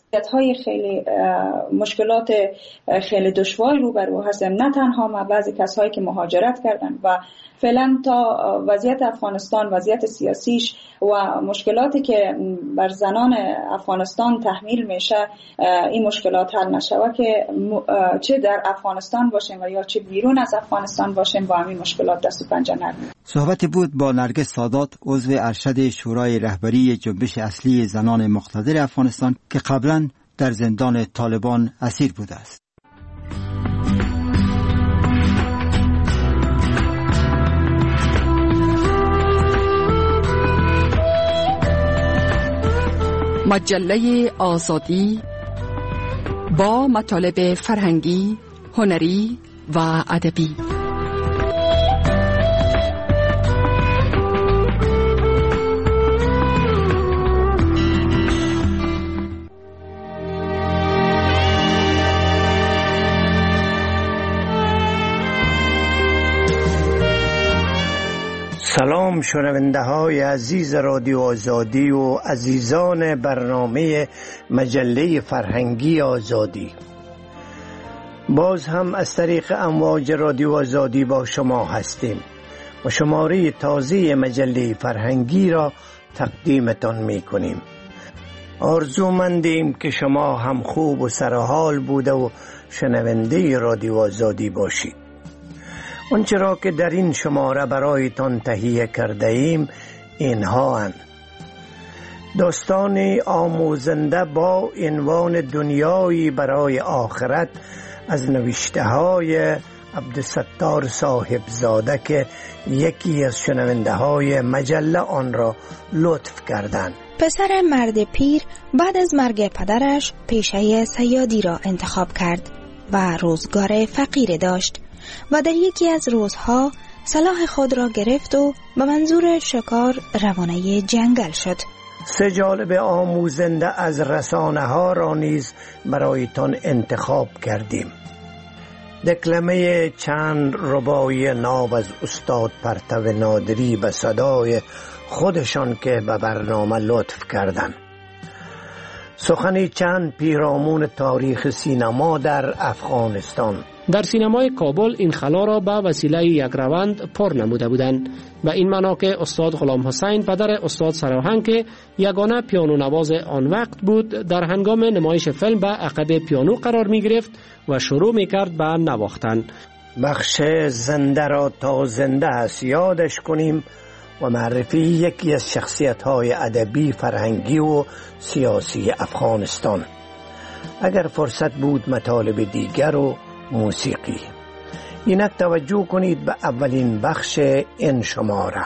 های خیلی مشکلات خیلی دشواری روبرو هستیم، نه تنها ما، بعضی کسایی که مهاجرت کردن و فعلا تا وضعیت افغانستان، وضعیت سیاسیش و مشکلاتی که بر زنان افغانستان تحمیل میشه این مشکلات حل نشود که چه در افغانستان باشیم و یا چه بیرون از افغانستان باشیم با همین مشکلات دست و پنجه نرم. صحبت بود با نرگس سادات، عضو ارشد شورای رهبری جنبش اصلی زنان مقتدر افغانستان که قبلا در زندان طالبان اسیر بوده است. مجله آزادی با مطالب فرهنگی، هنری و ادبی. سلام شنونده های عزیز رادیو آزادی و عزیزان برنامه مجله فرهنگی آزادی. باز هم از طریق امواج رادیو آزادی با شما هستیم و شماره تازه مجله فرهنگی را تقدیمتان می کنیم. آرزومندیم که شما هم خوب و سرحال بوده و شنونده رادیو آزادی باشید. آنچه را که در این شماره برایتان تهیه کرده ایم اینها هستند: داستانی آموزنده با عنوان دنیایی برای آخرت از نوشته های عبدالستار صاحبزاده که یکی از شنونده های مجله آن را لطف کردند. پسر مرد پیر بعد از مرگ پدرش پیشه صیادی را انتخاب کرد و روزگار فقیر داشت و در یکی از روزها سلاح خود را گرفت و به منظور شکار روانه جنگل شد. سه جالب آموزنده از رسانه ها را نیز برایتان انتخاب کردیم. دکلمه چند رباعی ناب از استاد پرتو نادری به صدای خودشان که به برنامه لطف کردند. سخنی چند پیرامون تاریخ سینما در افغانستان. در سینمای کابل این خلا را به وسیله یک روند پر نموده بودند. به این معنا که استاد غلام حسین پدر استاد سراهنگ که یگانه پیانو نواز آن وقت بود در هنگام نمایش فیلم به عقب پیانو قرار می گرفت و شروع می کرد به نواختن. بخش زنده را تا زنده است یادش کنیم و معرفی یکی از شخصیت‌های ادبی، فرهنگی و سیاسی افغانستان. اگر فرصت بود مطالب دیگر و موسیقی. اینک توجه کنید به اولین بخش این شماره.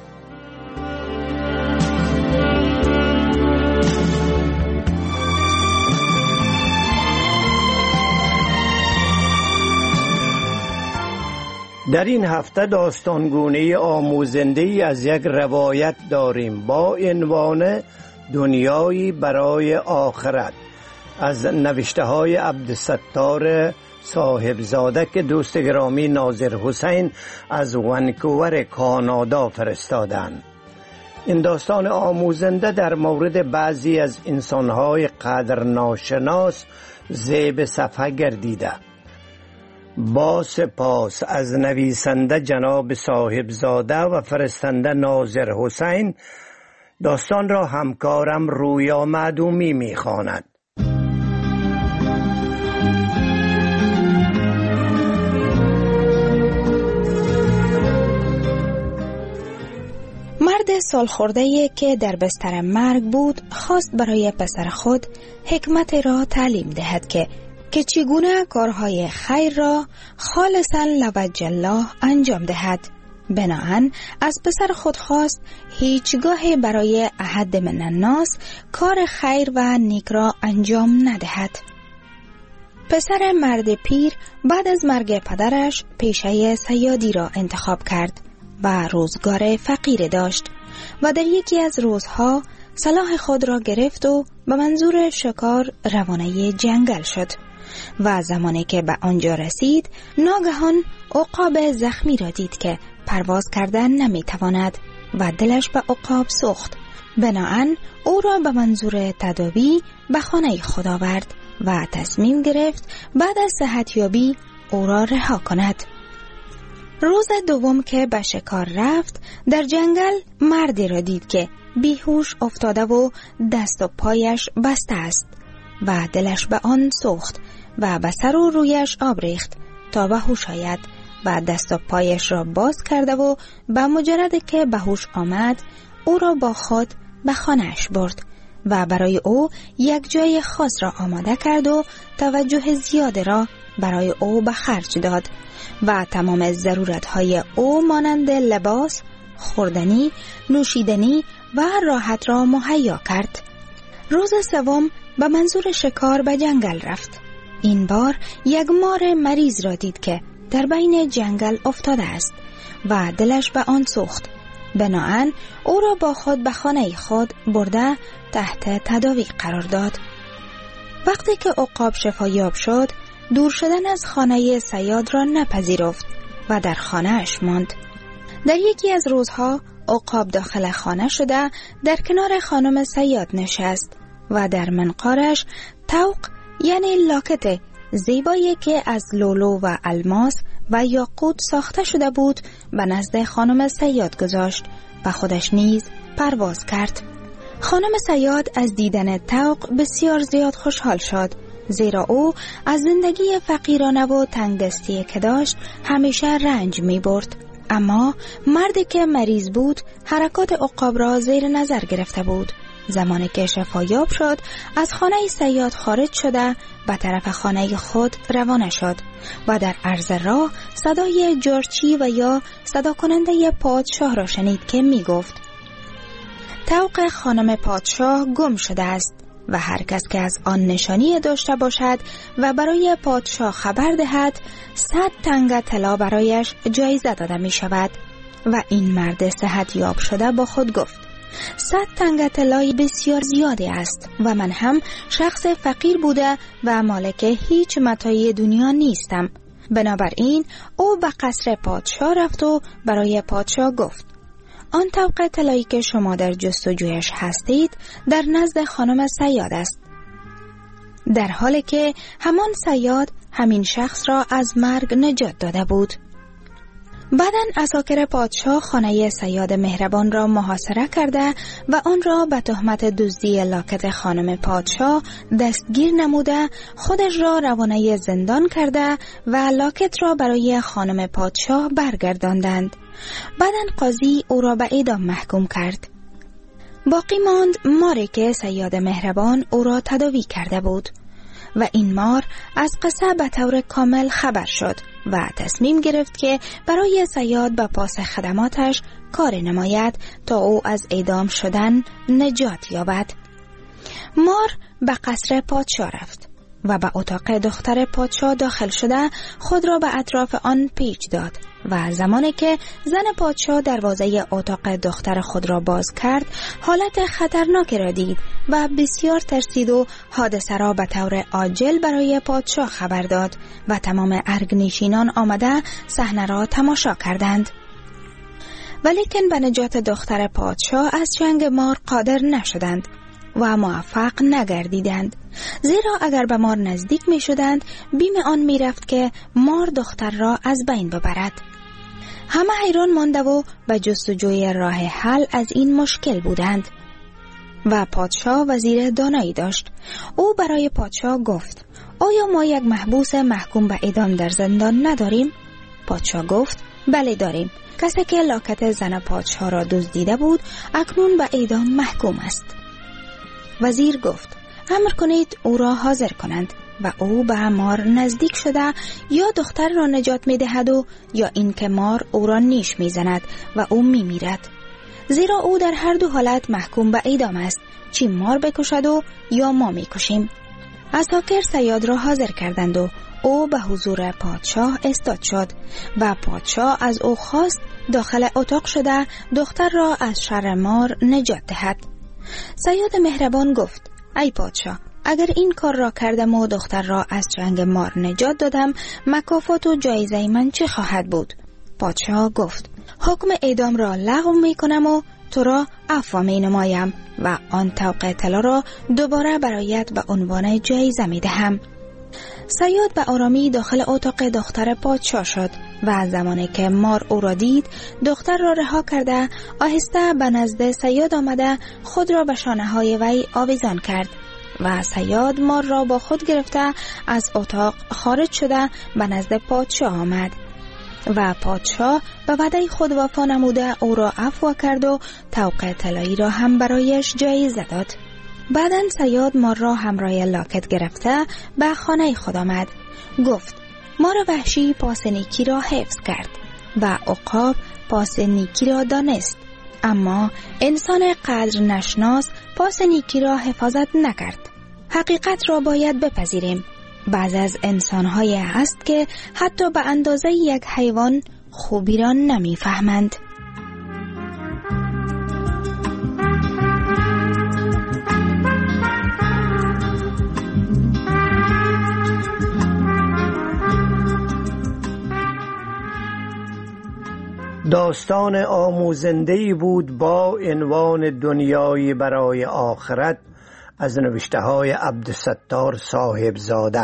در این هفته داستانگونه آموزنده‌ای از یک روایت داریم با عنوان دنیایی برای آخرت از نوشته های عبدالستار صاحبزاده که دوست گرامی ناظر حسین از ونکوور کانادا فرستادند. این داستان آموزنده در مورد بعضی از انسانهای قدر ناشناس زیب صفحه گردیده. با سپاس از نویسنده جناب صاحبزاده و فرستنده ناظر حسین، داستان را همکارم رویا معدومی می‌خواند. مرد سالخورده‌ای که در بستر مرگ بود خواست برای پسر خود حکمت را تعلیم دهد که چگونه کارهای خیر را خالصا لوجه الله انجام دهد. بناهن از پسر خود خواست هیچگاه برای احد من الناس کار خیر و نیک را انجام ندهد. پسر مرد پیر بعد از مرگ پدرش پیشه صیادی را انتخاب کرد و روزگار فقیر داشت و در یکی از روزها سلاح خود را گرفت و به منظور شکار روانه جنگل شد و زمانی که به آنجا رسید ناگهان عقاب زخمی را دید که پرواز کردن نمیتواند و دلش به عقاب سوخت. بناهن او را به منظور تداوی به خانه خود آورد و تصمیم گرفت بعد از صحتیابی او را رها کند. روز دوم که به شکار رفت، در جنگل مردی را دید که بیهوش افتاده و دست و پایش بسته است و دلش به آن سوخت و به سر و رویش آب ریخت تا به هوش آید و دست و پایش را باز کرده و به مجرد که به هوش آمد او را با خود به خانه‌اش برد و برای او یک جای خاص را آماده کرد و توجه زیاد را برای او به خرج داد و تمام ضرورت‌های او مانند لباس، خوردنی، نوشیدنی و راحت را مهیا کرد. روز سوم به منظور شکار به جنگل رفت. این بار یک مار مریض را دید که در بین جنگل افتاده است و دلش به آن سوخت. بناهن او را با خود به خانه خود برده تحت تداوی قرار داد. وقتی که عقاب شفایاب شد، دور شدن از خانه صیاد را نپذیرفت و در خانه‌اش ماند. در یکی از روزها عقاب داخل خانه شده در کنار خانم صیاد نشست و در منقارش طوق یعنی لاکت زیبایی که از لولو و الماس و یاقوت ساخته شده بود به نزد خانم صیاد گذاشت و خودش نیز پرواز کرد. خانم صیاد از دیدن طوق بسیار زیاد خوشحال شد، زیرا او از زندگی فقیرانه و تنگدستی که داشت همیشه رنج می برد. اما مردی که مریض بود حرکات عقاب را زیر نظر گرفته بود. زمانی که شفایاب شد از خانه صیاد خارج شده به طرف خانه خود روانه شد و در عرض راه صدای جارچی و یا صدا کننده پادشاه را شنید که می گفت طوق خانم پادشاه گم شده است و هر کس که از آن نشانی داشته باشد و برای پادشاه خبر دهد 100 تنگ طلا برایش جایزه داده می شود. و این مرد صحت یاب شده با خود گفت 100 تنگ طلای بسیار زیادی است و من هم شخص فقیر بوده و مالک هیچ متاع دنیا نیستم. بنابراین او به قصر پادشاه رفت و برای پادشاه گفت آن طوق طلایی که شما در جستجویش هستید در نزد خانم صیاد است، در حالی که همان صیاد همین شخص را از مرگ نجات داده بود. بعداً عساکر پادشاه خانه صیاد مهربان را محاصره کرده و آن را به تهمت دزدی لاکت خانم پادشاه دستگیر نموده خودش را روانه زندان کرده و لاکت را برای خانم پادشاه برگرداندند. بعداً قاضی او را به اعدام محکوم کرد. باقی ماند ماری که صیاد مهربان او را تداوی کرده بود و این مار از قصه به طور کامل خبر شد و تصمیم گرفت که برای صیاد به پاس خدماتش کار نماید تا او از اعدام شدن نجات یابد. مار به قصر پادشاه رفت و به اتاق دختر پادشاه داخل شده خود را به اطراف آن پیچ داد و زمانی که زن پادشاه دروازه اتاق دختر خود را باز کرد حالت خطرناکی را دید و بسیار ترسید و حادثه را به طور عاجل برای پادشاه خبر داد و تمام ارگنشینان آمده صحنه را تماشا کردند. ولیکن به نجات دختر پادشاه از جنگ مار قادر نشدند و موفق نگردیدند، زیرا اگر به مار نزدیک می شدند بیم آن می رفت که مار دختر را از بین ببرد. همه حیران مانده و به جستجوی راه حل از این مشکل بودند و پادشاه وزیر دانایی داشت. او برای پادشاه گفت آیا ما یک محبوس محکوم به اعدام در زندان نداریم؟ پادشاه گفت بله داریم. کسی که لاکت زن پادشاه را دزدیده بود اکنون به اعدام محکوم است. وزیر گفت امر کنید او را حاضر کنند و او به مار نزدیک شده یا دختر را نجات می دهد و یا اینکه مار او را نیش می زند و او می میرد، زیرا او در هر دو حالت محکوم به اعدام است، چی مار بکشد و یا ما می کشیم. عساکر صیاد را حاضر کردند و او به حضور پادشاه استاد شد و پادشاه از او خواست داخل اتاق شده دختر را از شر مار نجات دهد. صیاد مهربان گفت ای پادشاه، اگر این کار را کردم و دختر را از جنگ مار نجات دادم مکافات و جایزه من چه خواهد بود؟ پادشاه گفت حکم اعدام را لغو می کنم و تو را عفو می نمایم و آن طوق طلا را دوباره برایت به عنوان جایزه می دهم. صیاد به آرامی داخل اتاق دختر پادشاه شد و زمانی که مار او را دید دختر را رها کرده آهسته به نزد صیاد آمده خود را به شانه های وی آویزان کرد و صیاد مار را با خود گرفته از اتاق خارج شده به نزد پادشاه آمد و پادشاه به وعده خود وفا نموده او را عفو کرد و طوق طلایی را هم برایش جایزه داد. بعداً صیاد مار را همراه لاکت گرفته به خانه خود آمد. گفت مار وحشی پاس نیکی را حفظ کرد و عقاب پاس نیکی را دانست، اما انسان قدر نشناس پاس نیکی را حفاظت نکرد. حقیقت را باید بپذیریم. بعض از انسان‌های هست که حتی به اندازه یک حیوان خوبی را نمی‌فهمند. داستان آموزنده‌ای بود با عنوان دنیایی برای آخرت از نوشته‌های عبدالستار صاحبزاده.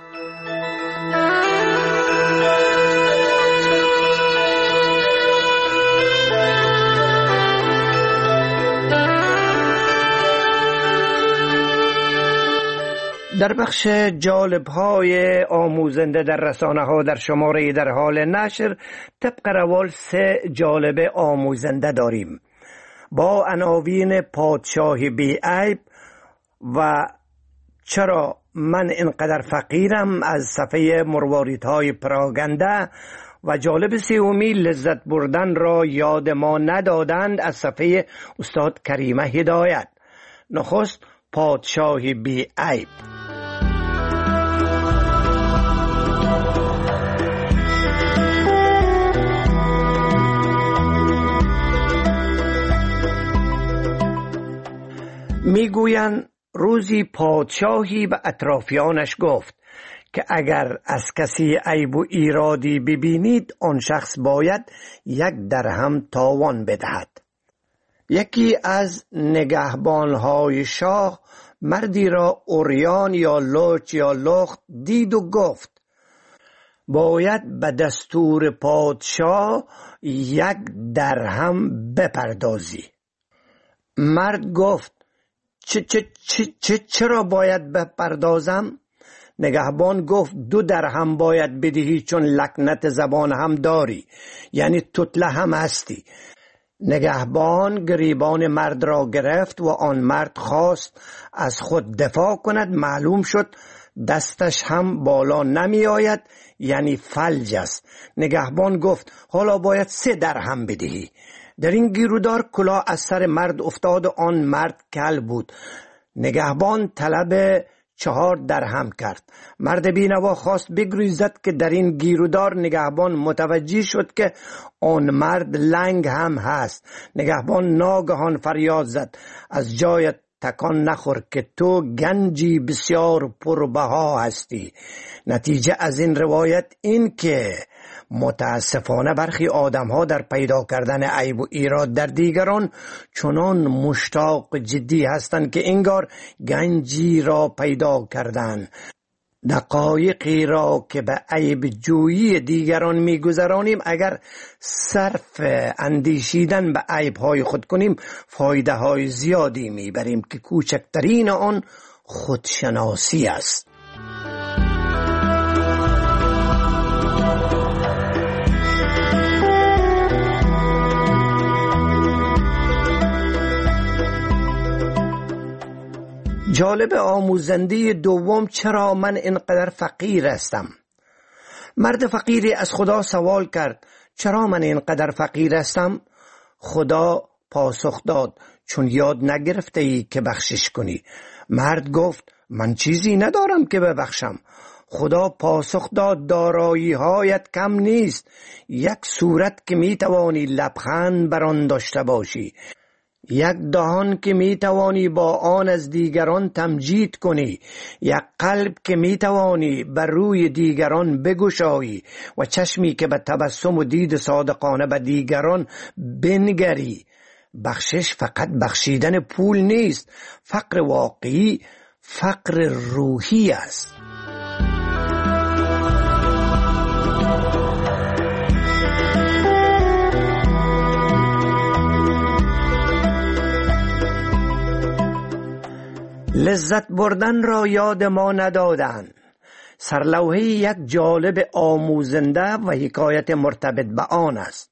در بخش جالب‌های آموزنده در رسانه‌ها در شماره در حال نشر طبق روال 3 جالب آموزنده داریم با عناوین پادشاه بی‌عیب و چرا من اینقدر فقیرم از صفحه مرواریدهای پراگنده و جالب سومی لذت بردن را یاد ما ندادند از صفحه استاد کریمه هدایت. نخست پادشاه بی‌عیب. میگویند روزی پادشاهی به اطرافیانش گفت که اگر از کسی عیب و ایرادی ببینید آن شخص باید 1 درهم تاوان بدهد. یکی از نگهبانهای شاه مردی را عریان یا لوچ یا لخت دید و گفت باید به دستور پادشاه 1 درهم بپردازی. مرد گفت چرا باید بپردازم؟ نگهبان گفت 2 درهم باید بدهی چون لکنت زبان هم داری، یعنی توتله هم هستی. نگهبان گریبان مرد را گرفت و آن مرد خواست از خود دفاع کند. معلوم شد دستش هم بالا نمی آید، یعنی فلج است. نگهبان گفت حالا باید 3 درهم بدهی. در این گیرودار کلاه از سر مرد افتاد و آن مرد کل بود. نگهبان طلب 4 درهم کرد. مرد بینوا خواست بگریزد که در این گیرودار نگهبان متوجه شد که آن مرد لنگ هم هست. نگهبان ناگهان فریاد زد از جایت تکان نخور که تو گنجی بسیار پربها هستی. نتیجه از این روایت این که متاسفانه برخی آدم‌ها در پیدا کردن عیب و ایراد در دیگران چنان مشتاق جدی هستند که انگار گنجی را پیدا کردند. دقایقی را که به عیب جویی دیگران می‌گذرانیم اگر صرف اندیشیدن به عیب‌های خود کنیم فایده‌های زیادی می‌بریم که کوچکترین آن خودشناسی است. جالب آموزنده دوم چرا من اینقدر فقیر هستم؟ مرد فقیری از خدا سوال کرد چرا من اینقدر فقیر هستم؟ خدا پاسخ داد چون یاد نگرفته ای که بخشش کنی. مرد گفت من چیزی ندارم که ببخشم. خدا پاسخ داد دارایی هایت کم نیست. 1 صورت که می توانی لبخند بر آن داشته باشی، 1 دهان که می توانی با آن از دیگران تمجید کنی، 1 قلب که می توانی بر روی دیگران بگشایی و چشمی که به تبسم و دید صادقانه به دیگران بنگری بخشش فقط بخشیدن پول نیست. فقر واقعی فقر روحی است. لذت بردن را یاد ما ندادند. سرلوحه یک جالب آموزنده و حکایت مرتبط به آن است.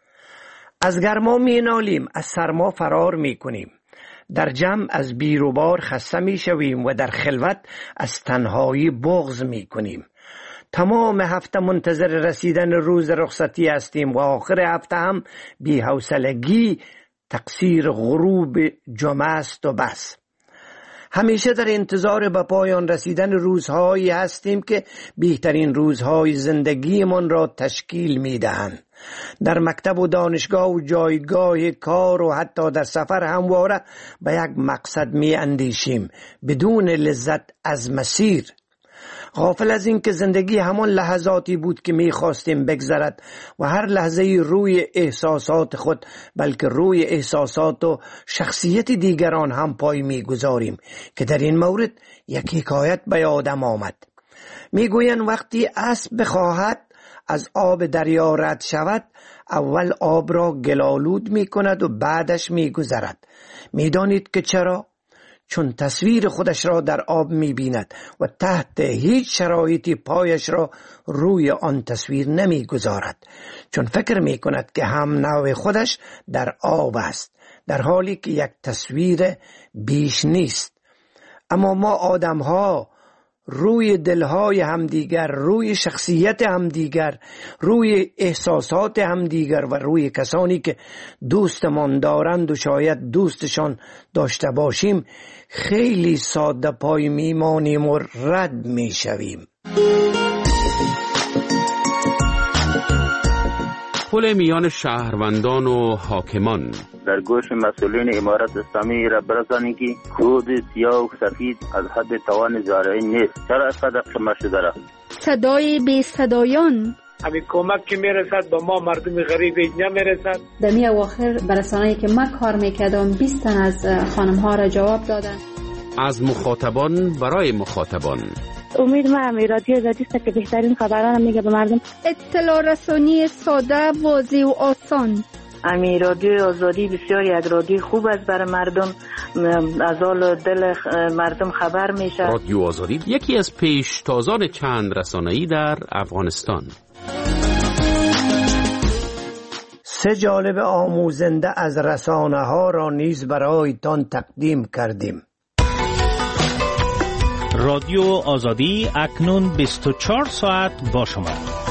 از گرما می نالیم، از سرما فرار می کنیم. در جمع از بیروبار خسته می شویم و در خلوت از تنهایی بغض می کنیم. تمام هفته منتظر رسیدن روز رخصتی هستیم و آخر هفته هم بی حوصلگی تقصیر غروب جمعه است و بس. همیشه در انتظار به پایان رسیدن روزهایی هستیم که بهترین روزهای زندگیمان را تشکیل می‌دهند. در مکتب و دانشگاه و جایگاه کار و حتی در سفر همواره به یک مقصد می‌اندیشیم بدون لذت از مسیر. غافل از این که زندگی همان لحظاتی بود که می‌خواستیم بگذرد و هر لحظه روی احساسات خود بلکه روی احساسات و شخصیت دیگران هم پای می‌گذاریم که در این مورد یک حکایت به یادم آمد. می‌گویند وقتی اسب بخواهد از آب دریا رد شود اول آب را گلالود می‌کند و بعدش می‌گذرد. می‌دانید که چرا؟ چون تصویر خودش را در آب می‌بیند و تحت هیچ شرایطی پایش را روی آن تصویر نمی‌گذارد، چون فکر می‌کند که هم نوع خودش در آب است، در حالی که یک تصویر بیش نیست. اما ما آدم‌ها روی دلهای همدیگر، روی شخصیت همدیگر، روی احساسات همدیگر و روی کسانی که دوستمان دارند و شاید دوستشان داشته باشیم خیلی ساده پای میمانیم و رد میشویم. پل میان شهروندان و حاکمان. در گوش مسئولین امارت اسلامی را برسانید که کود سیاه و سفید از حد توان زارعین نیست. چرا اینقدر خمه شده را؟ صدای بی صدایان. همین کمک که میرسد به ما مردم غریب نمیرسد. در می اواخر برسانه‌ای که من کار میکردم 20 تن از خانم ها را جواب دادن. از مخاطبان برای مخاطبان. امید من رادیو آزادی است که بهترین خبران میگه به مردم. اطلاع رسانی ساده، واضح و آسان. رادیو آزادی بسیار یک رادیو خوب است برای مردم، از حال دل مردم خبر میشه. رادیو آزادی یکی از پیشتازان چند رسانه‌ای در افغانستان. 3 جالب آموزنده از رسانه ها را نیز برایتان تقدیم کردیم. رادیو آزادی اکنون 24 ساعت با شما.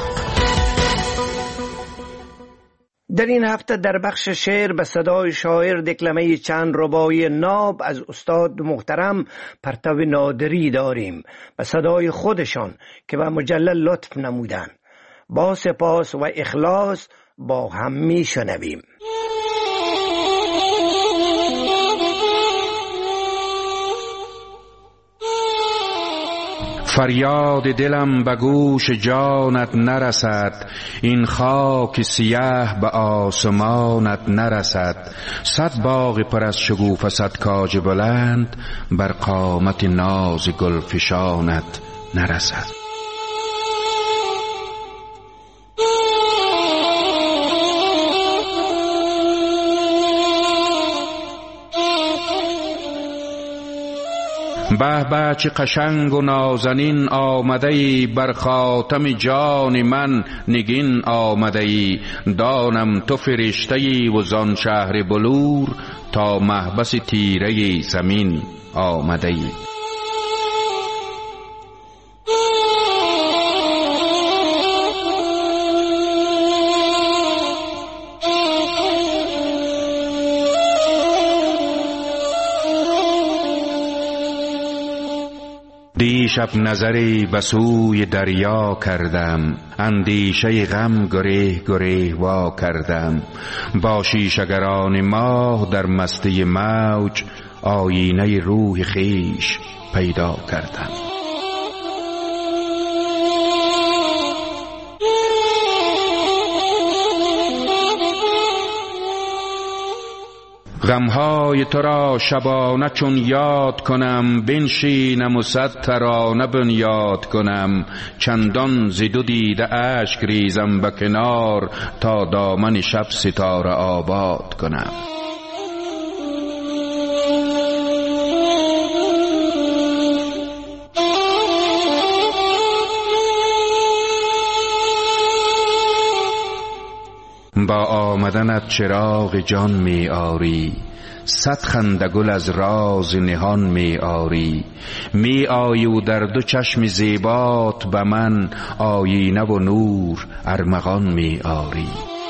در این هفته در بخش شعر به صدای شاعر دکلمه چند رباعی ناب از استاد محترم پرتو نادری داریم به صدای خودشان که به مجله لطف نمودند. با سپاس و اخلاص با هم می شنویم. فریاد دلم به گوش جانت نرسد، این خاک سیاه به آسمانت نرسد. 100 باغ پر از شگوفه 100 کاج بلند، بر قامت ناز گلفشانت نرسد. به به چه قشنگ و نازنین آمده ای، بر خاتم جان من نگین آمده ای. دانم تو فرشته ای و زان شهر بلور، تا محبس تیره زمین آمده ای. دیشب نظری به سوی دریا کردم، اندیشه غم گریه گریه وا کردم. با شیشه‌گران ماه در مستی موج، آینه روح خویش پیدا کردم. غمهای تو را شبانه چون یاد کنم، بنشینم و صد ترانه بنیاد کنم. چندان ز دو دیده اشک ریزم به کنار، تا دامن شب ستاره آباد کنم. با آمدنت چراغ جان می آری، صد خنده گل از راز نهان می آری. می آیی و در دو چشم زیبات به من، آیینه و نور ارمغان می آری.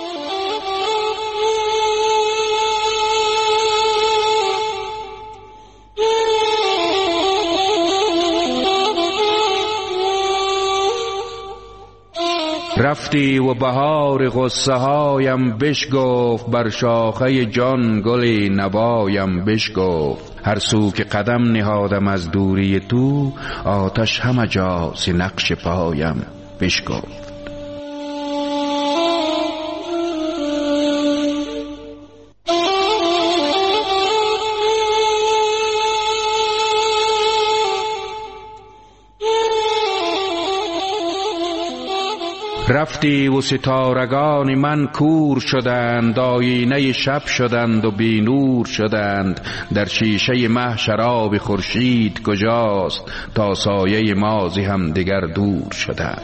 رفتی و بهار غصه هایم بشگفت، بر شاخه جان گل نوایم بشگفت. هر سو که قدم نهادم از دوری تو، آتش همه جا ز نقش پایم بشگفت. رفتی و ستارگان من کور شدند، آینه شب شدند و بی نور شدند. در شیشه مه شراب خورشید کجاست، تا سایه مازی هم دیگر دور شدند.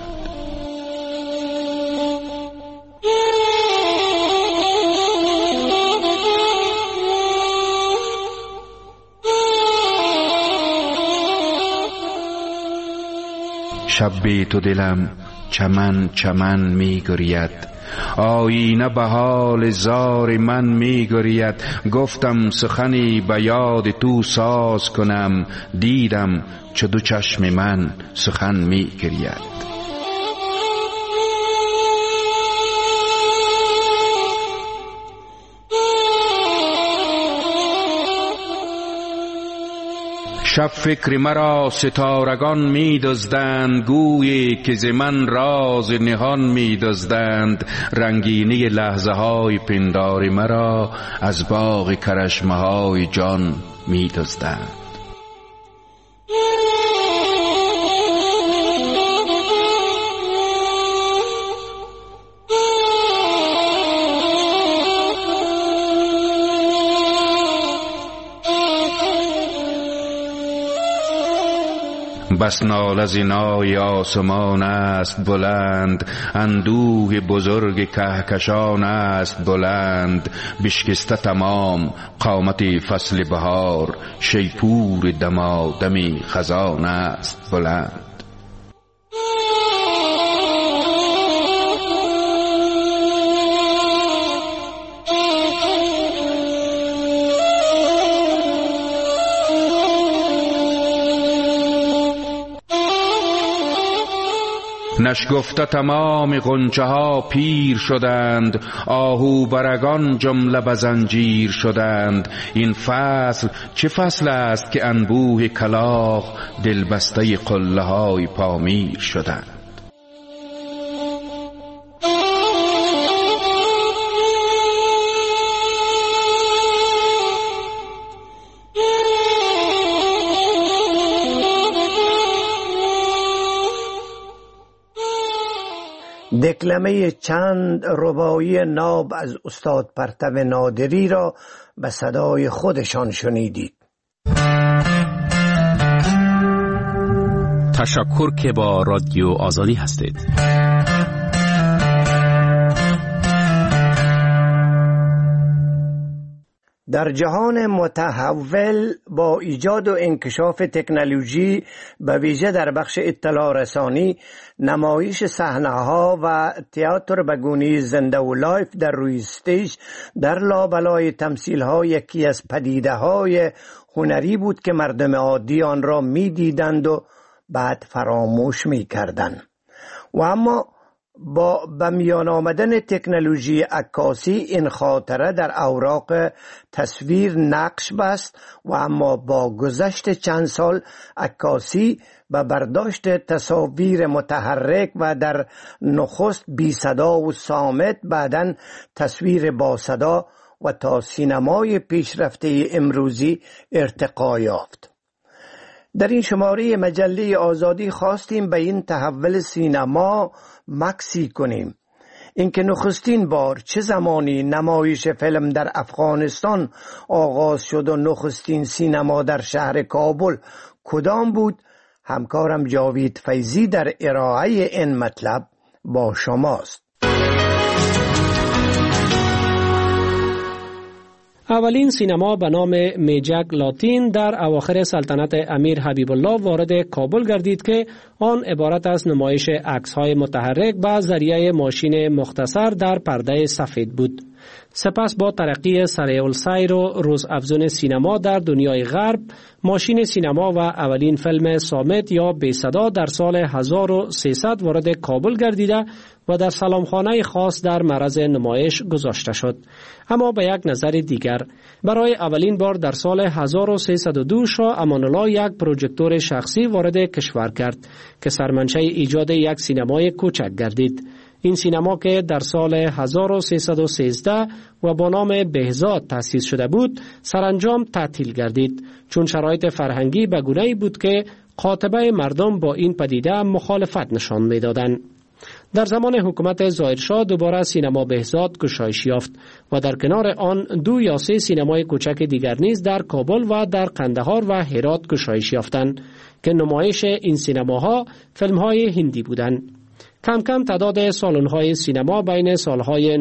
شب بی تو دلم چمن چمن می گرید، آینه به حال زار من می گرید. گفتم سخنی به یاد تو ساز کنم، دیدم چه دو چشم من سخن می گرید. شب فکر مرا ستارگان می دزدند، گویی که ز من راز نهان می دزدند. رنگینی لحظه های پندار مرا، از باغ کرشمه های جان می دزدند. بس ناله زینای آسمان است بلند، اندوه بزرگ کهکشان است بلند. بشکسته تمام قامت فصل بهار، شیپور دمادمی خزان است بلند. نشگفته تمام غنچه ها پیر شدند، آهو برگان جمله به زنجیر شدند. این فصل چه فصل است که انبوه کلاغ، دلبسته قله های پامیر شدند. دکلمه چند رباعی ناب از استاد پرتو نادری را به صدای خودشان شنیدید. تشکر که با رادیو آزادی هستید. در جهان متحول با ایجاد و انکشاف تکنولوژی به ویژه در بخش اطلاع رسانی، نمایش صحنه‌ها و تئاتر به گونه زنده و لایف در روی استیج در لابلای تمثیل‌ها یکی از پدیده‌های هنری بود که مردم عادی آن را می‌دیدند و بعد فراموش می‌کردند. و اما با به میان آمدن تکنولوژی عکاسی این خاطره در اوراق تصویر نقش بست و اما با گذشت چند سال عکاسی به برداشت تصاویر متحرک و در نخست بی صدا و صامت، بعداً تصویر با صدا و تا سینمای پیشرفته امروزی ارتقا یافت. در این شماره مجله آزادی خواستیم به این تحول سینما مکسی کنیم. اینکه نخستین بار چه زمانی نمایش فیلم در افغانستان آغاز شد و نخستین سینما در شهر کابل کدام بود، همکارم جاوید فیضی در ارائه این مطلب با شماست. اولین سینما به نام میجک لاتین در اواخر سلطنت امیر حبیب الله وارد کابل گردید که آن عبارت از نمایش عکس‌های متحرک با ذریعه ماشین مختصر در پرده سفید بود. سپس با ترقی سریع السیر و روزافزون سینما در دنیای غرب، ماشین سینما و اولین فیلم صامت یا بی صدا در سال 1300 وارد کابل گردیده و در سلامخانه خاص در معرض نمایش گذاشته شد. اما به یک نظر دیگر، برای اولین بار در سال 1302 شاه امان الله یک پروژکتور شخصی وارد کشور کرد که سرمنشأ ایجاد یک سینمای کوچک گردید. این سینما که در سال 1313 و با نام بهزاد تأسیس شده بود، سرانجام تعطیل گردید، چون شرایط فرهنگی به گونه‌ای بود که قاطبه مردم با این پدیده مخالفت نشان می‌دادند. در زمان حکومت ظاهرشاه دوباره سینما بهزاد گشایش یافت و در کنار آن 2 یا 3 سینمای کوچک دیگر نیز در کابل و در قندهار و هرات گشایش یافتند که نمایش این سینماها فیلم‌های هندی بودند. کم کم تعداد سالن‌های سینما بین سالهای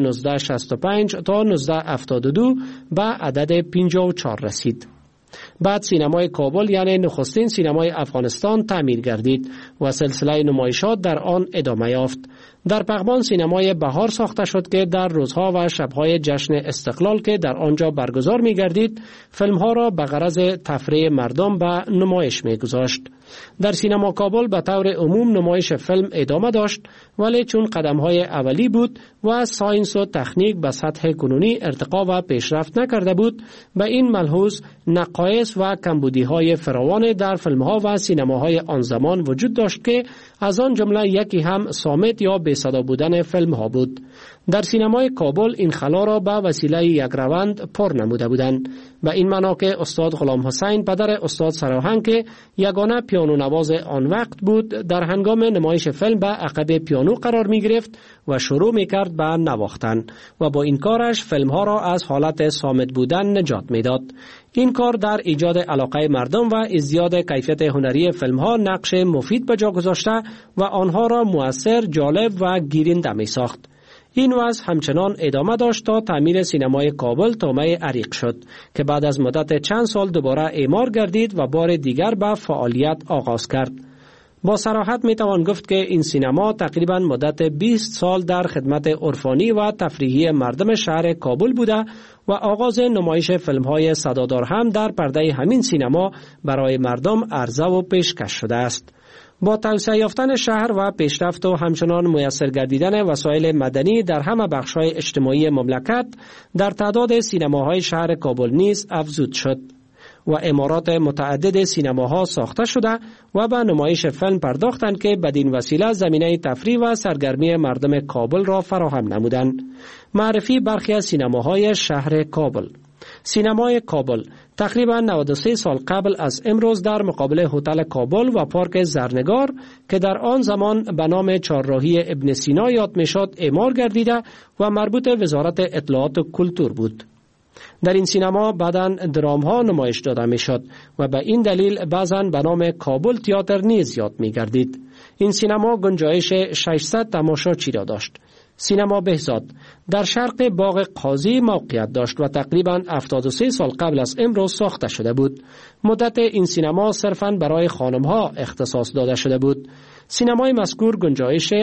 1965 تا 1972 به عدد 54 رسید. بعد سینمای کابل یعنی نخستین سینمای افغانستان تعمیر گردید و سلسله نمایشات در آن ادامه یافت. در پغمان سینمای بهار ساخته شد که در روزها و شبهای جشن استقلال که در آنجا برگزار می گردید، فیلمها را به غرض تفریح مردم به نمایش می گذاشت. در سینما کابل به طور عموم نمایش فیلم ادامه داشت، ولی چون قدمهای اولی بود و ساینس و تکنیک به سطح کنونی ارتقا و پیشرفت نکرده بود، به این ملحوظ نقایص و کمبودی‌های فراوان در فیلم‌ها و سینماهای آن زمان وجود داشت که از آن جمله یکی هم صامت یا بی صدا بودن فیلم‌ها بود. در سینمای کابل این خلا را به وسیله یک روند پر نموده بودند. به این معنا که استاد غلام حسین پدر استاد سراهنگ که یگانه پیانو نواز آن وقت بود، در هنگام نمایش فیلم به عقب پیانو قرار می گرفت و شروع می کرد به نواختن و با این کارش فیلم‌ها را از حالت صامت بودن نجات می داد. این کار در ایجاد علاقه مردم و ازدیاد کیفیت هنری فیلم‌ها نقش مفید به جا گذاشته و آنها را مؤثر، جالب و گیرنده می ساخت. این وضع همچنان ادامه داشت تا تعمیر سینمای کابل طامع عریق شد که بعد از مدت چند سال دوباره اعمار گردید و بار دیگر به فعالیت آغاز کرد. با صراحت می توان گفت که این سینما تقریبا مدت 20 سال در خدمت عرفانی و تفریحی مردم شهر کابل بوده و آغاز نمایش فیلم‌های صدادار هم در پرده همین سینما برای مردم عرضه و پیشکش شده است. با توسعه یافتن شهر و پیشرفت و همچنان میسر گردیدن وسایل مدنی در همه بخش‌های اجتماعی مملکت، در تعداد سینماهای شهر کابل نیز افزود شد و عمارات متعدد سینماها ساخته شده و به نمایش فیلم پرداختند که بدین وسیله زمینه تفریح و سرگرمی مردم کابل را فراهم نمودند. معرفی برخی از سینماهای شهر کابل. سینمای کابل تقریبا 93 سال قبل از امروز در مقابل هتل کابل و پارک زرنگار که در آن زمان به نام چهارراهی ابن سینا یاد میشد اعمار گردیده و مربوط وزارت اطلاعات و کلتور بود. در این سینما بعداً درام ها نمایش داده میشد و به این دلیل بعضاً به نام کابل تئاتر نیز یاد می گردید. این سینما گنجایش 600 تماشاچی را داشت. سینما بهزاد در شرق باغ قاضی موقعیت داشت و تقریباً 73 سال قبل از امروز ساخته شده بود. مدت این سینما صرفاً برای خانم‌ها اختصاص داده شده بود. سینمای مذکور گنجایش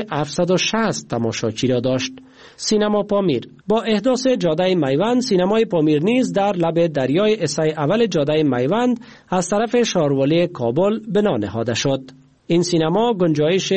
760 تماشاچی را داشت. سینما پامیر با احداث جاده میوند، سینمای پامیر نیز در لب دریای اسه اول جاده میوند از طرف شاروالی کابل بنا نهاده شد. این سینما گنجایش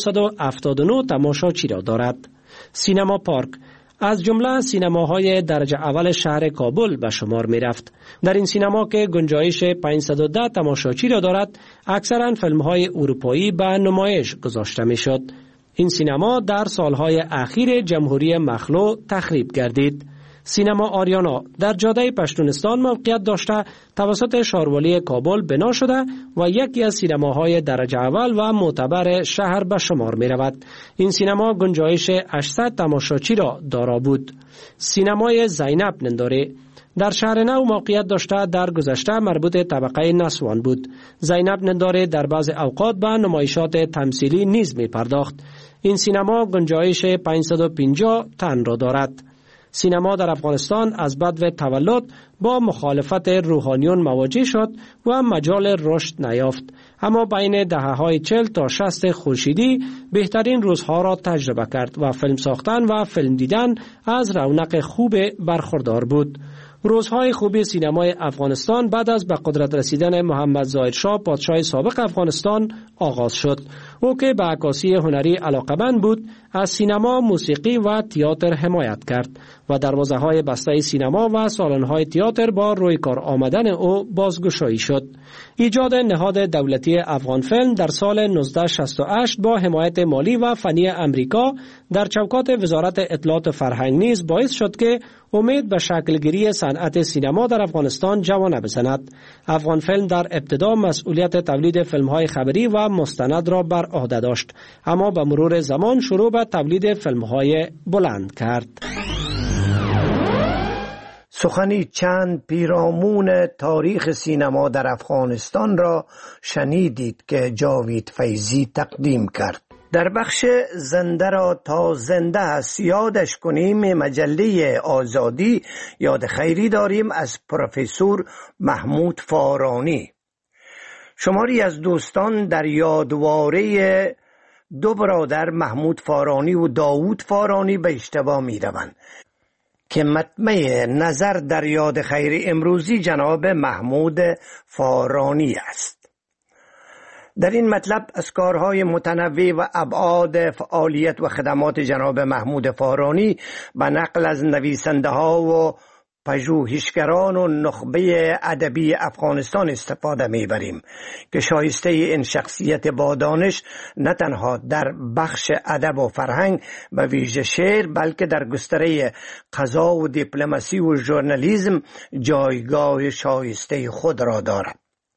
979 تماشاچی را دارد. سینما پارک از جمله سینماهای درجه اول شهر کابل به شمار می رفت. در این سینما که گنجایش 510 تماشاچی را دارد، اکثرا فیلم‌های اروپایی به نمایش گذاشته می شد. این سینما در سالهای اخیر جمهوری مخلوع تخریب گردید. سینما آریانا در جاده پشتونستان موقعیت داشته توسط شاروالی کابل بنا شده و یکی از سینماهای درجه اول و معتبر شهر به شمار می رود. این سینما گنجایش 800 تماشاچی را دارا بود. سینمای زینب ننداری در شهر نو موقعیت داشته در گذشته مربوط طبقه نسوان بود. زینب ننداری در بعض اوقات به نمایشات تمثیلی نیز می پرداخت. این سینما گنجایش 550 تن را دارد. سینما در افغانستان از بدو تولد با مخالفت روحانیون مواجه شد و مجال رشد نیافت، اما بین دهه‌های 40 تا 60 خورشیدی بهترین روزها را تجربه کرد و فیلم ساختن و فیلم دیدن از رونق خوب برخوردار بود. روزهای خوبی سینمای افغانستان بعد از به قدرت رسیدن محمد ظاهرشاه پادشاه سابق افغانستان آغاز شد. او که به عکاسی هنری علاقه‌مند بود، از سینما، موسیقی و تئاتر حمایت کرد و دروازه‌های بسته سینما و سالن‌های تئاتر با روی کار آمدن او بازگشایی شد. ایجاد نهاد دولتی افغان فیلم در سال 1968 با حمایت مالی و فنی امریکا در چوکات وزارت اطلاعات فرهنگ نیز باعث شد که امید به شکلگیری صنعت سینما در افغانستان جوانه بزند. افغان فیلم در ابتدا مسئولیت تولید فیلم‌های خبری و مستند را بر عهده داشت، اما به مرور زمان شروع به تولید فیلم‌های بلند کرد. سخنی چند پیرامون تاریخ سینما در افغانستان را شنیدید که جاوید فیضی تقدیم کرد. در بخش زنده را تا زنده است یادش کنیم مجله آزادی یاد خیری داریم از پروفسور محمود فارانی. شماری از دوستان در یادواره دو برادر محمود فارانی و داوود فارانی به اشتباه می روند که مطمع نظر در یاد خیری امروزی جناب محمود فارانی است. در این مطلب از کارهای متنوع و ابعاد فعالیت و خدمات جناب محمود فارانی به نقل از نویسنده ها و پژوهشگران و نخبه ادبی افغانستان استفاده می‌بریم که شایسته این شخصیت با دانش نه تنها در بخش ادب و فرهنگ به ویژه شعر، بلکه در گستره قضا و دیپلماسی و ژورنالیسم جایگاه شایسته خود را دارد.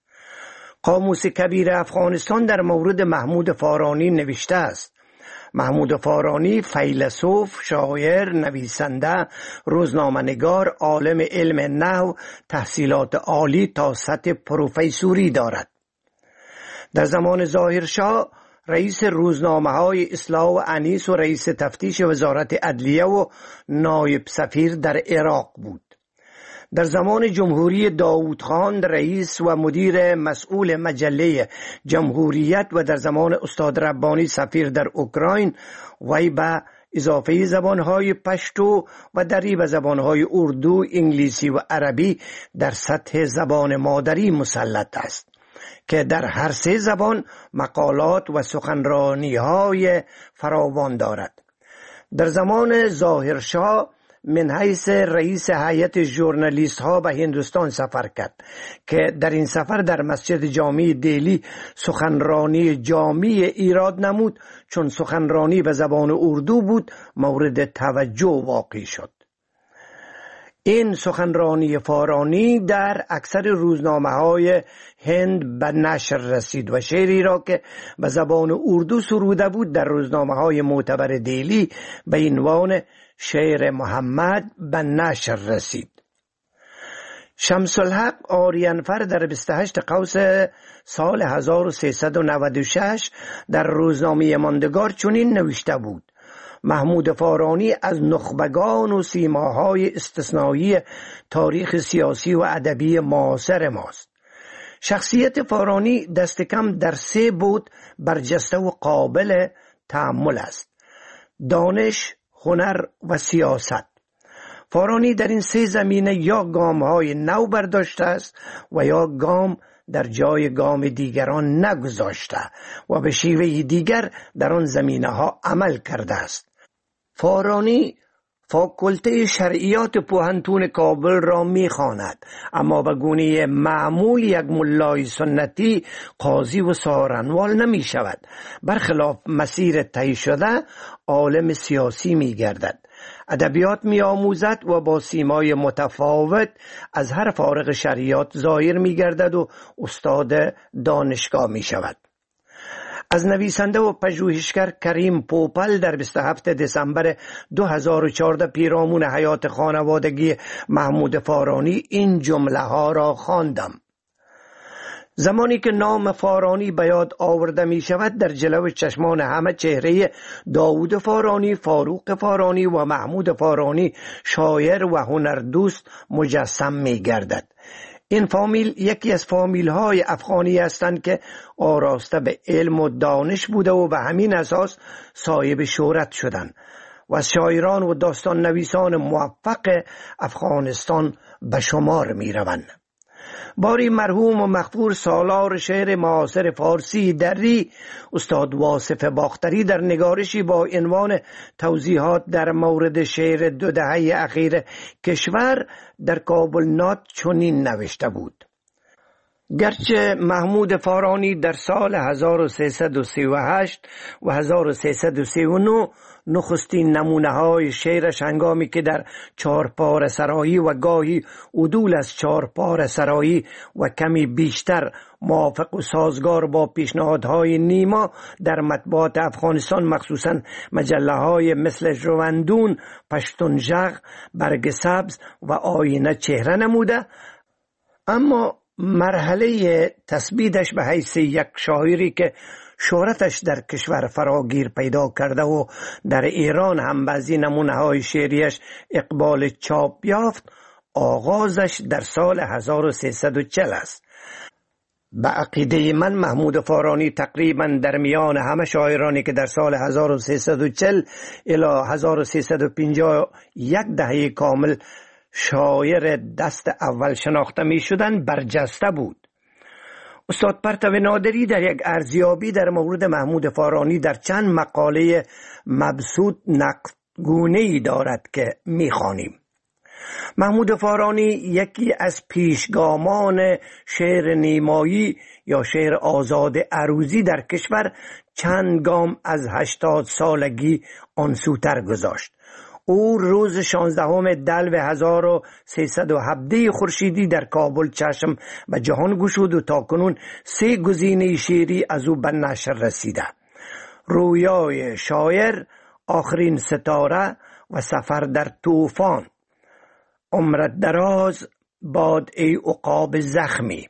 قاموس کبیر افغانستان در مورد محمود فارانی نوشته است: محمود فارانی فیلسوف، شاعر، نویسنده، روزنامه‌نگار، عالم علم نحو، تحصیلات عالی تا سطح پروفسوری دارد. در زمان ظاهرشاه رئیس روزنامه‌های اصلاح و انیس و رئیس تفتیش وزارت عدلیه و نایب سفیر در عراق بود. در زمان جمهوری داوود خان رئیس و مدیر مسئول مجله جمهوریت و در زمان استاد ربانی سفیر در اوکراین وی به اضافه زبانهای پشتو و دری به زبانهای اردو، انگلیسی و عربی در سطح زبان مادری مسلط است که در هر سه زبان مقالات و سخنرانی‌های فراوان دارد. در زمان ظاهرشاه من حیث رئیس هیئت ژورنالیست ها به هندوستان سفر کرد که در این سفر در مسجد جامع دهلی سخنرانی جامع ایراد نمود، چون سخنرانی به زبان اردو بود مورد توجه واقع شد. این سخنرانی فارانی در اکثر روزنامه‌های هند به نشر رسید و شعری را که به زبان اردو سروده بود در روزنامه‌های معتبر دهلی به عنوان شعر محمد به نشر رسید. شمس الحق آریانفر در 28 قوس سال 1396 در روزنامه ماندگار چنین نوشته بود: محمود فارانی از نخبگان و سیماهای استثنایی تاریخ سیاسی و ادبی معاصر ماست. شخصیت فارانی دست کم در 3 بود برجسته و قابل تأمل است: دانش، هنر و سیاست. فارانی در این 3 زمینه یا گام‌های نو برداشته است و یا گام در جای گام دیگران نگذاشته و به شیوه دیگر در آن زمینه ها عمل کرده است. فارانی فاکولته شرعیات پوهنتون کابل را می‌خواند، اما به گونه معمول یک ملای سنتی قاضی و سارنوال نمی شود. برخلاف مسیر طی شده عالم سیاسی می گردد. ادبیات می آموزد و با سیمای متفاوت از هر فارغ شرعیات ظاهر می گردد و استاد دانشگاه می شود. از نویسنده و پژوهشگر کریم پوپل در 27 دسامبر 2014 پیرامون حیات خانوادگی محمود فارانی این جمله ها را خواندم: زمانی که نام فارانی به یاد آورده می شود در جلو چشمان همه چهره داوود فارانی، فاروق فارانی و محمود فارانی شاعر و هنردوست مجسم می گردد. این فامیل یکی از فامیل های افغانی هستند که آراسته به علم و دانش بوده و به همین اساس صاحب شهرت شدند و از شاعران و داستان نویسان موفق افغانستان به شمار می روند. باری مرحوم و مغفور سالار شعر معاصر فارسی دری استاد واصف باختری در نگارشی با عنوان توضیحات در مورد شعر 2 دهه اخیر کشور در کابل نات چنین نوشته بود: گرچه محمود فارانی در سال 1338 و 1339 نخستین نمونه های شعرش هنگامی که در چهارپاره سرایی و گاهی عدول از چهارپاره سرایی و کمی بیشتر موافق و سازگار با پیشنهادهای نیما در مطبوعات افغانستان مخصوصاً مجله های مثل جواندون، پشتونژغ، برگ سبز و آینه چهره نموده، اما مرحله تثبیتش به حیث یک شاعری که شهرتش در کشور فراگیر پیدا کرده و در ایران هم بعضی نمونه های شعریش اقبال چاپ یافت، آغازش در سال 1340 است. به عقیده من محمود فارانی تقریبا در میان همه شاعرانی که در سال 1340 الی 1351 دهه کامل شاعر دست اول شناخته می شدن برجسته بود. استاد پرتو نادری در یک ارزیابی در مورد محمود فارانی در چند مقاله مبسوط نقدگونه‌ای دارد که می‌خوانیم: محمود فارانی یکی از پیشگامان شعر نیمایی یا شعر آزاد عروضی در کشور چند گام از 80 سالگی آن سوتر گذاشت. او روز 16 دلو 1317 خورشیدی در کابل چشم به جهان گشود و تاکنون 3 گزینه شعری از او به نشر رسیده: رویای شاعر، آخرین ستاره و سفر در طوفان. عمرت دراز باد ای عقاب زخمی.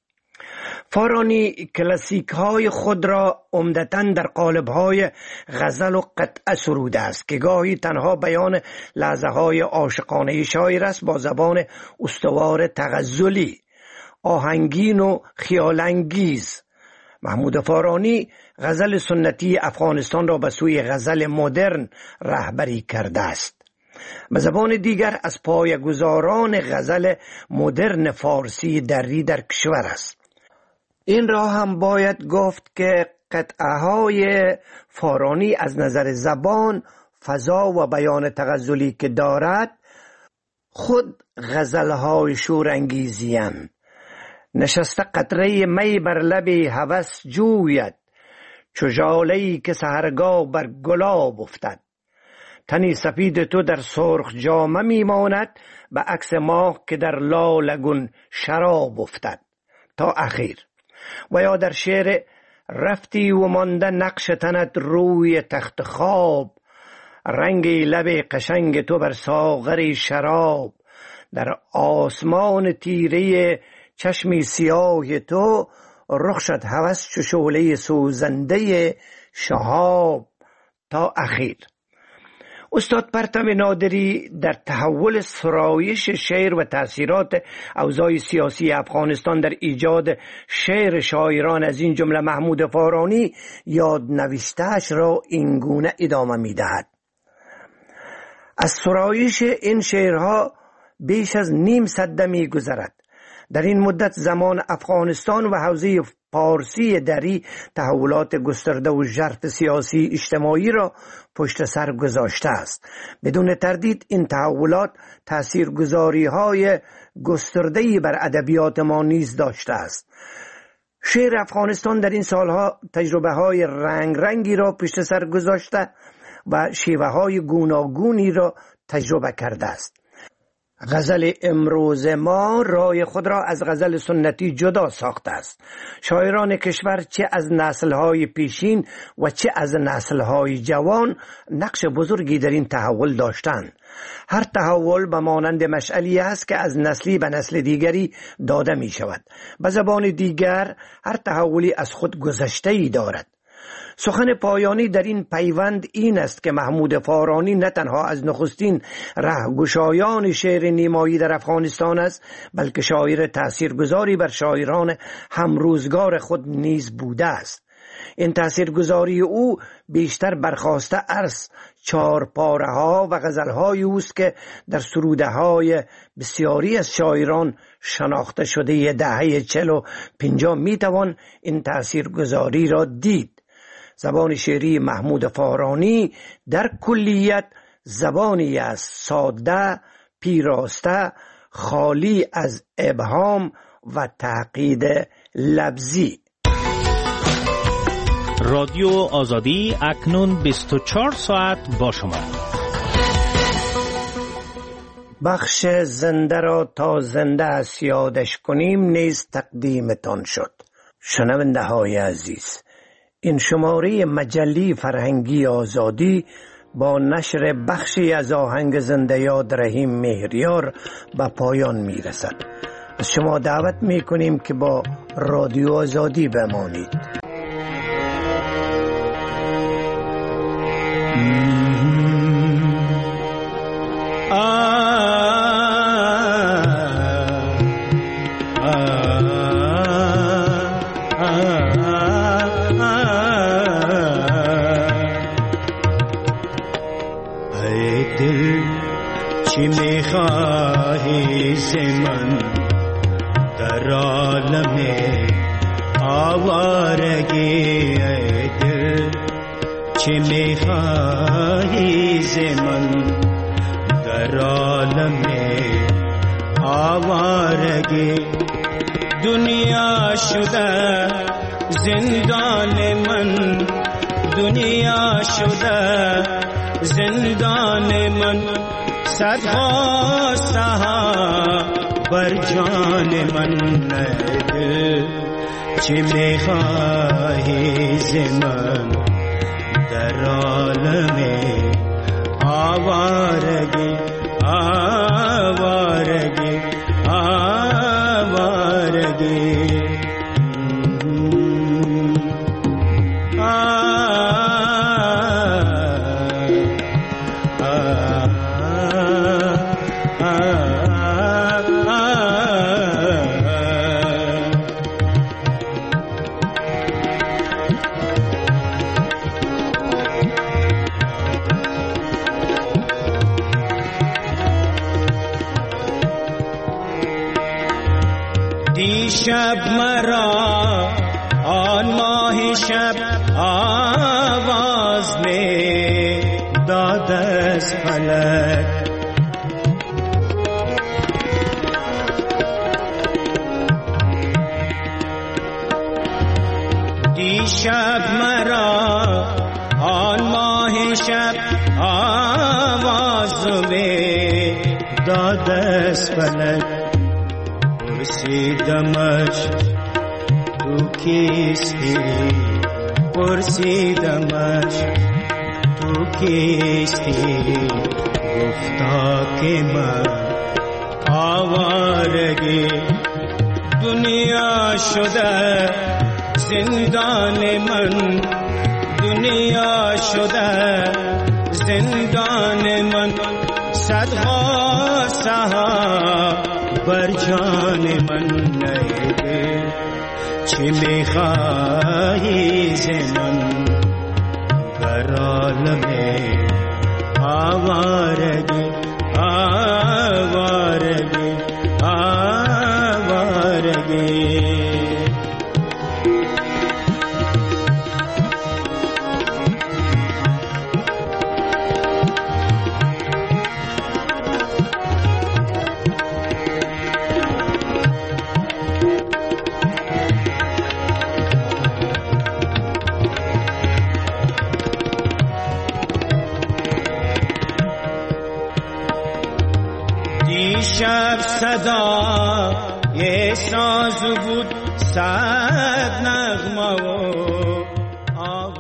فارانی کلاسیک های خود را عمدتاً در قالب های غزل و قطعه سروده است که گاهی تنها بیان لحظه های عاشقانه شاعر است با زبان استوار تغزلی، آهنگین و خیالانگیز. محمود فارانی غزل سنتی افغانستان را به سوی غزل مدرن رهبری کرده است. به زبان دیگر از پایه‌گذاران غزل مدرن فارسی دری در کشور است. این را هم باید گفت که قطعه های فارانی از نظر زبان، فضا و بیان تغزلی که دارد خود غزل های شورانگیزی‌اند. نشسته قطره می بر لب هوس جوید، چو ژاله‌ای که سحرگاه بر گلاب افتد. تنی سفید تو در سرخ جامه میماند، به عکس ماه که در لالگون شراب افتد. تا اخیر. و یا در شعر رفتی و مانده نقش تنت روی تخت خواب، رنگ لب قشنگ تو بر ساغر شراب، در آسمان تیره چشمی سیاه تو، رخ شد هوس چو شعله سوزنده شهاب. تا اخیر. استاد پرتو نادری در تحول سرایش شعر و تأثیرات اوضاع سیاسی افغانستان در ایجاد شعر شاعران از این جمله محمود فارانی یاد نوشته‌اش را اینگونه ادامه می‌دهد: از سرایش این شعرها بیش از نیم سده می‌گذرد. در این مدت زمان افغانستان و حوزه پارسی دری تحولات گسترده و ژرف سیاسی اجتماعی را پشت سر گذاشته است. بدون تردید این تحولات تاثیرگذاری‌های گسترده‌ای بر ادبیات ما نیز داشته است. شعر افغانستان در این سالها تجربه‌های رنگی را پشت سر گذاشته و شیوه‌های گوناگونی را تجربه کرده است. غزل امروز ما رای خود را از غزل سنتی جدا ساخته است. شاعران کشور چه از نسل‌های پیشین و چه از نسل‌های جوان نقش بزرگی در این تحول داشتند. هر تحول به مانند مشعلی است که از نسلی به نسل دیگری داده می شود. به زبان دیگر هر تحولی از خود گذشته‌ای دارد. سخن پایانی در این پیوند این است که محمود فارانی نه تنها از نخستین رهگشایان شعر نیمایی در افغانستان است، بلکه شاعر تاثیرگذاری بر شاعران همروزگار خود نیز بوده است. این تاثیرگذاری او بیشتر برخواسته از چارپاره‌ها و غزل‌های اوست که در سروده‌های بسیاری از شاعران شناخته شده دهه 40 و 50 میتوان این تاثیرگذاری را دید. زبان شعری محمود فارانی در کلیت زبانی است ساده، پیراسته، خالی از ابهام و تعقید لفظی. رادیو آزادی اکنون 24 ساعت با شما. بخش زنده را تا زنده است یادش کنیم نیز تقدیمتان شد. شنونده های عزیز، این شماره مجله فرهنگی آزادی با نشر بخشی از آهنگ زنده یاد رحیم مهریار به پایان می رسد. از شما دعوت می کنیم که با رادیو آزادی بمانید. چی میخواهی ز من در عالم آوارگی؟ ای دل چی میخواهی ز من در عالم آوارگی؟ دنیا شده زندان من، دنیا شده زندان من، صد خواسته ها بر جان من. دل چی میخواهی ز من در عالم آوارگی؟ آوارگی آوارگی شب مرا آن ماه شب آواز می داد از فلک، دیشب مرا آن ماه شب آواز می داد از فلک. پرسیدمش تو کیستی، پرسیدمش تو کیستی، گفتا که من آوارگی. دنیا شده زندان من، دنیا شده زندان من، صد غصه ها بر جان من. نیده چی میخواهی ز من در عالم آوارگی؟ آوارگی آوارگی شب صدا یه سازو بود صد نغمه و